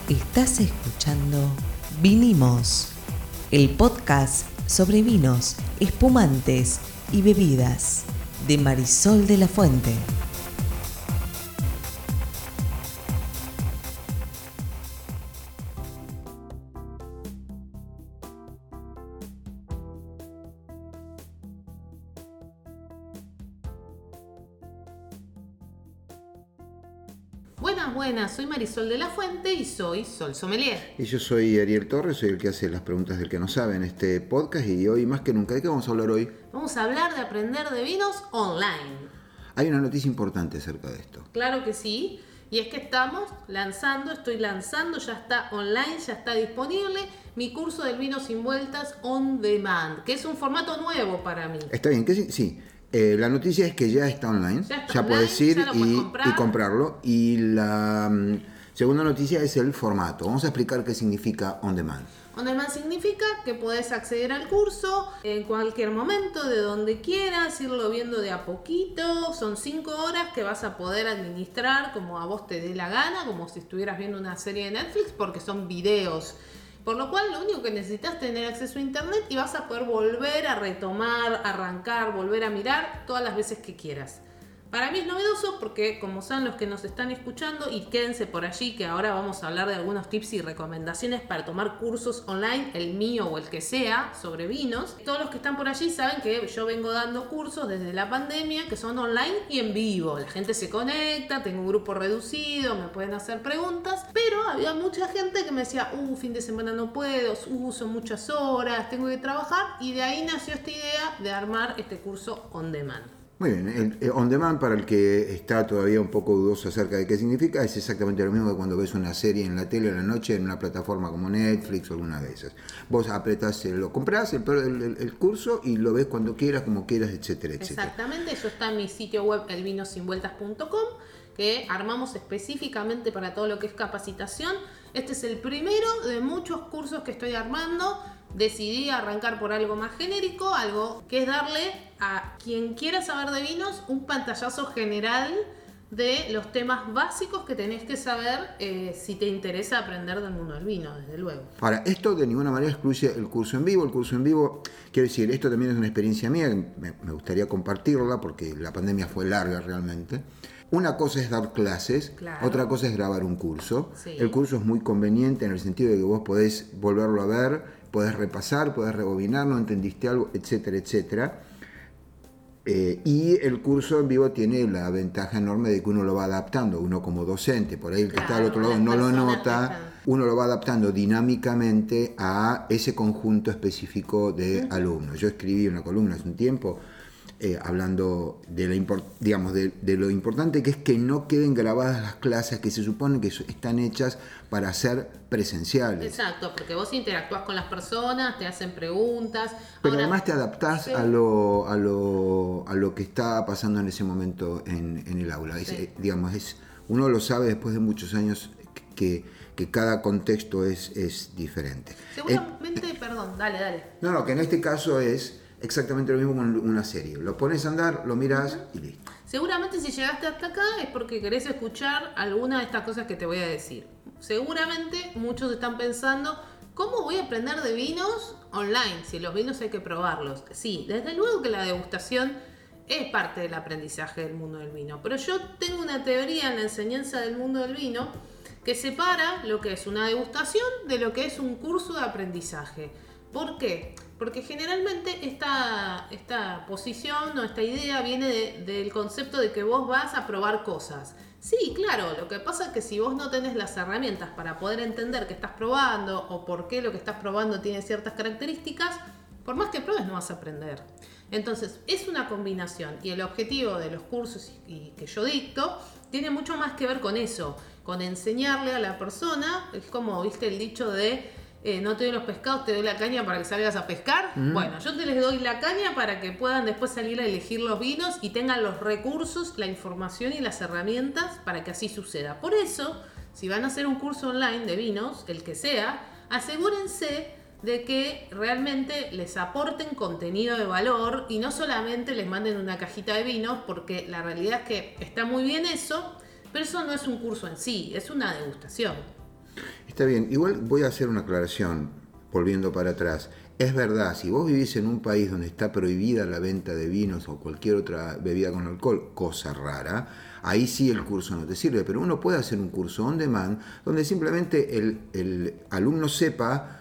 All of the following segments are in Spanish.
Estás escuchando Vinimos, el podcast sobre vinos, espumantes y bebidas de Marisol de la Fuente. Buenas, soy Marisol de la Fuente y soy Sol Sommelier. Y yo soy Ariel Torres, soy el que hace las preguntas del que no sabe en este podcast, y hoy más que nunca, ¿de qué vamos a hablar hoy? Vamos a hablar de aprender de vinos online. Hay una noticia importante acerca de esto. Claro que sí, y es que estoy lanzando, ya está online, ya está disponible mi curso del vino sin vueltas on demand, que es un formato nuevo para mí. ¿Está bien? Sí. La noticia es que ya está online, ya puedes ir y comprarlo. Y la segunda noticia es el formato. Vamos a explicar qué significa on demand. On demand significa que podés acceder al curso en cualquier momento, de donde quieras, irlo viendo de a poquito. Son 5 horas que vas a poder administrar como a vos te dé la gana, como si estuvieras viendo una serie de Netflix, porque son videos. Por lo cual, lo único que necesitas es tener acceso a internet y vas a poder volver a retomar, arrancar, volver a mirar todas las veces que quieras. Para mí es novedoso porque, como saben los que nos están escuchando, y quédense por allí que ahora vamos a hablar de algunos tips y recomendaciones para tomar cursos online, el mío o el que sea, sobre vinos. Todos los que están por allí saben que yo vengo dando cursos desde la pandemia que son online y en vivo. La gente se conecta, tengo un grupo reducido, me pueden hacer preguntas, pero había mucha gente que me decía, fin de semana no puedo, son muchas horas, tengo que trabajar, y de ahí nació esta idea de armar este curso on demand. Muy bien, el on demand, para el que está todavía un poco dudoso acerca de qué significa, es exactamente lo mismo que cuando ves una serie en la tele a la noche en una plataforma como Netflix o alguna de esas. Vos apretás, lo comprás el curso y lo ves cuando quieras, como quieras, etcétera, etcétera. Exactamente, eso está en mi sitio web elvinosinvueltas.com, que armamos específicamente para todo lo que es capacitación. Este es el primero de muchos cursos que estoy armando. Decidí arrancar por algo más genérico, algo que es darle a quien quiera saber de vinos un pantallazo general de los temas básicos que tenés que saber si te interesa aprender del mundo del vino, desde luego. Ahora, esto de ninguna manera excluye el curso en vivo. El curso en vivo, quiero decir, esto también es una experiencia mía, que me gustaría compartirla porque la pandemia fue larga realmente. Una cosa es dar clases, claro. Otra cosa es grabar un curso. Sí. El curso es muy conveniente en el sentido de que vos podés volverlo a ver, podés repasar, podés rebobinar, no entendiste algo, etcétera, etcétera. Y el curso en vivo tiene la ventaja enorme de que uno lo va adaptando, uno como docente, por ahí el que está al otro lado no lo nota, uno lo va adaptando dinámicamente a ese conjunto específico de alumnos. Yo escribí una columna hace un tiempo hablando de lo importante que es que no queden grabadas las clases que se supone que están hechas para ser presenciales. Exacto, porque vos interactúas con las personas, te hacen preguntas. Pero además te adaptás a lo que está pasando en ese momento en el aula. Sí. Uno lo sabe después de muchos años que cada contexto es diferente. Seguramente, dale. No, que en este caso es exactamente lo mismo con una serie. Lo pones a andar, lo miras y listo. Seguramente si llegaste hasta acá es porque querés escuchar alguna de estas cosas que te voy a decir. Seguramente muchos están pensando, ¿cómo voy a aprender de vinos online? Si los vinos hay que probarlos. Sí, desde luego que la degustación es parte del aprendizaje del mundo del vino. Pero yo tengo una teoría en la enseñanza del mundo del vino que separa lo que es una degustación de lo que es un curso de aprendizaje. ¿Por qué? Porque generalmente esta posición o esta idea viene del concepto de que vos vas a probar cosas. Sí, claro, lo que pasa es que si vos no tenés las herramientas para poder entender qué estás probando o por qué lo que estás probando tiene ciertas características, por más que pruebes no vas a aprender. Entonces, es una combinación y el objetivo de los cursos que yo dicto tiene mucho más que ver con eso, con enseñarle a la persona, es como, viste el dicho de no te doy los pescados, te doy la caña para que salgas a pescar. Bueno, yo te les doy la caña para que puedan después salir a elegir los vinos y tengan los recursos, la información y las herramientas para que así suceda. Por eso, si van a hacer un curso online de vinos, el que sea, asegúrense de que realmente les aporten contenido de valor y no solamente les manden una cajita de vinos, porque la realidad es que está muy bien eso, pero eso no es un curso en sí, es una degustación. Está bien, igual voy a hacer una aclaración, volviendo para atrás. Es verdad, si vos vivís en un país donde está prohibida la venta de vinos o cualquier otra bebida con alcohol, cosa rara, ahí sí el curso no te sirve, pero uno puede hacer un curso on demand donde simplemente el alumno sepa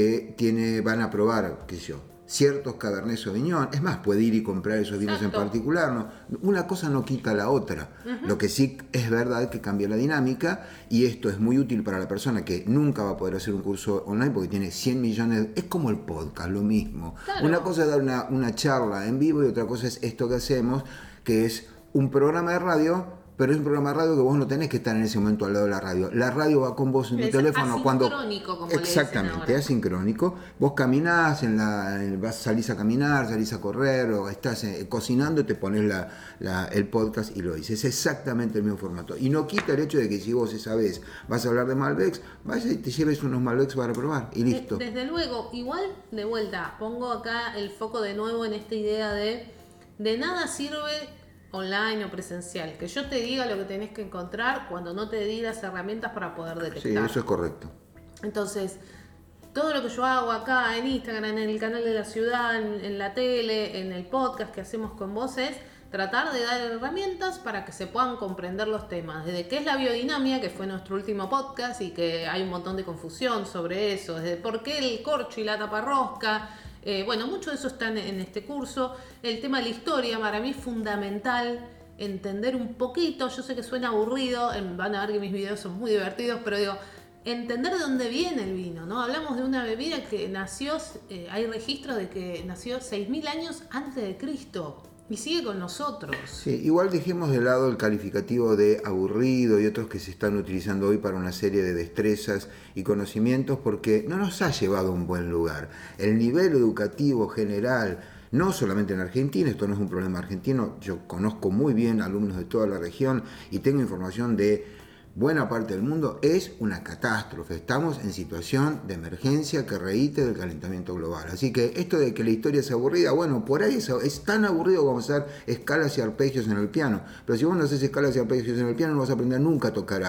que van a probar, qué sé yo, ciertos Cabernet Sauvignon. Es más, puede ir y comprar esos vinos en particular. ¿No? Una cosa no quita la otra. Lo que sí es verdad que cambia la dinámica, y esto es muy útil para la persona que nunca va a poder hacer un curso online porque tiene 100 millones. Es como el podcast, lo mismo. Claro. Una cosa es dar una charla en vivo y otra cosa es esto que hacemos, que es un programa de radio. Pero es un programa de radio que vos no tenés que estar en ese momento al lado de la radio. La radio va con vos en tu teléfono. Asincrónico, como exactamente, asincrónico. Vos caminás, salís a caminar, salís a correr, o estás cocinando, te pones el podcast y lo dices. Es exactamente el mismo formato. Y no quita el hecho de que si vos esa vez vas a hablar de Malbecs, vayas y te lleves unos Malbecs para probar y listo. Desde luego, igual de vuelta, pongo acá el foco de nuevo en esta idea de nada sirve online o presencial, que yo te diga lo que tenés que encontrar cuando no te di las herramientas para poder detectar. Sí, eso es correcto. Entonces, todo lo que yo hago acá en Instagram, en el canal de la ciudad, en la tele, en el podcast que hacemos con vos, es tratar de dar herramientas para que se puedan comprender los temas. Desde qué es la biodinamia, que fue nuestro último podcast y que hay un montón de confusión sobre eso, desde por qué el corcho y la taparrosca. Bueno, mucho de eso está en este curso. El tema de la historia para mí es fundamental entender un poquito. Yo sé que suena aburrido, van a ver que mis videos son muy divertidos, pero digo, entender de dónde viene el vino, ¿no? Hablamos de una bebida que nació, hay registros de que nació 6.000 años antes de Cristo. Y sigue con nosotros. Sí, igual dejemos de lado el calificativo de aburrido y otros que se están utilizando hoy para una serie de destrezas y conocimientos, porque no nos ha llevado a un buen lugar. El nivel educativo general, no solamente en Argentina, esto no es un problema argentino, yo conozco muy bien alumnos de toda la región y tengo información de buena parte del mundo, es una catástrofe. Estamos en situación de emergencia que reíte del calentamiento global. Así que esto de que la historia es aburrida, bueno, por ahí es tan aburrido como hacer escalas y arpegios en el piano. Pero si vos no haces escalas y arpegios en el piano, no vas a aprender nunca a tocar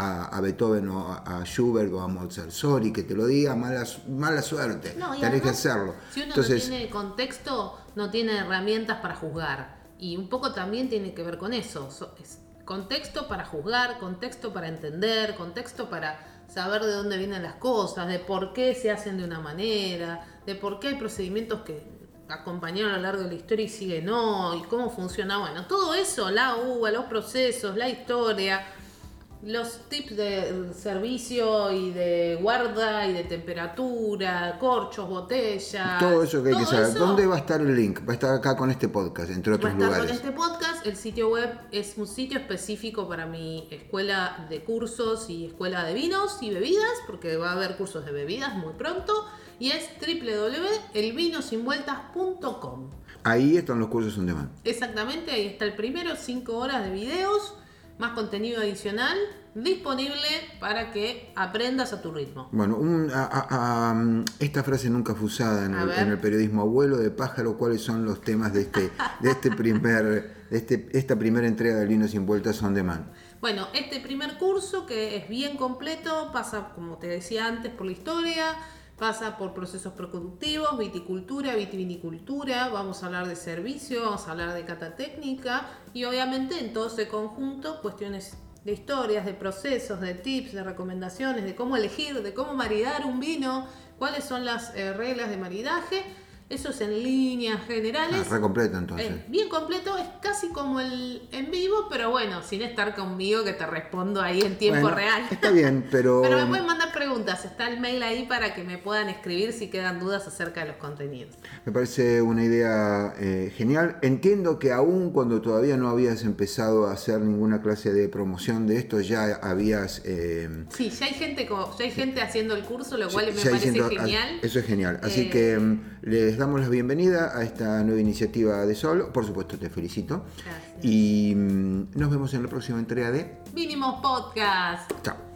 a Beethoven o a Schubert o a Mozart. Sorry, que te lo diga, mala suerte. No, tenés que hacerlo. Si uno no tiene contexto, no tiene herramientas para juzgar. Y un poco también tiene que ver con eso. Contexto para juzgar, contexto para entender, contexto para saber de dónde vienen las cosas, de por qué se hacen de una manera, de por qué hay procedimientos que acompañaron a lo largo de la historia y siguen no, y cómo funciona. Bueno, todo eso, la uva, los procesos, la historia, los tips de servicio y de guarda y de temperatura, corchos, botellas. Todo eso que hay que saber. ¿Dónde va a estar el link? Va a estar acá con este podcast, entre otros lugares. Va a estar con este podcast. El sitio web es un sitio específico para mi escuela de cursos y escuela de vinos y bebidas, porque va a haber cursos de bebidas muy pronto. Y es www.elvinosinvueltas.com. Ahí están los cursos on demand. Exactamente, ahí está el primero, 5 horas de videos, más contenido adicional, disponible para que aprendas a tu ritmo. Bueno, esta frase nunca fue usada en el periodismo. Abuelo de pájaro, ¿cuáles son los temas de esta primera entrega del Vino sin Vueltas on demand? Bueno, este primer curso, que es bien completo, pasa, como te decía antes, por la historia, pasa por procesos productivos, viticultura, vitivinicultura, vamos a hablar de servicio, vamos a hablar de cata técnica y obviamente en todo ese conjunto cuestiones de historias, de procesos, de tips, de recomendaciones, de cómo elegir, de cómo maridar un vino, cuáles son las reglas de maridaje. Eso es en líneas generales. Re completo entonces. Es bien completo, es casi como el en vivo, pero bueno, sin estar conmigo que te respondo ahí en tiempo real. Está bien, pero... Pero me pueden mandar preguntas, está el mail ahí para que me puedan escribir si quedan dudas acerca de los contenidos. Me parece una idea genial. Entiendo que aún cuando todavía no habías empezado a hacer ninguna clase de promoción de esto, ya habías... Sí, ya hay gente haciendo el curso, lo cual me parece genial. Eso es genial. Así que les damos la bienvenida a esta nueva iniciativa de Sol. Por supuesto, te felicito. Gracias. Y nos vemos en la próxima entrega de Vinimos Podcast. Chao.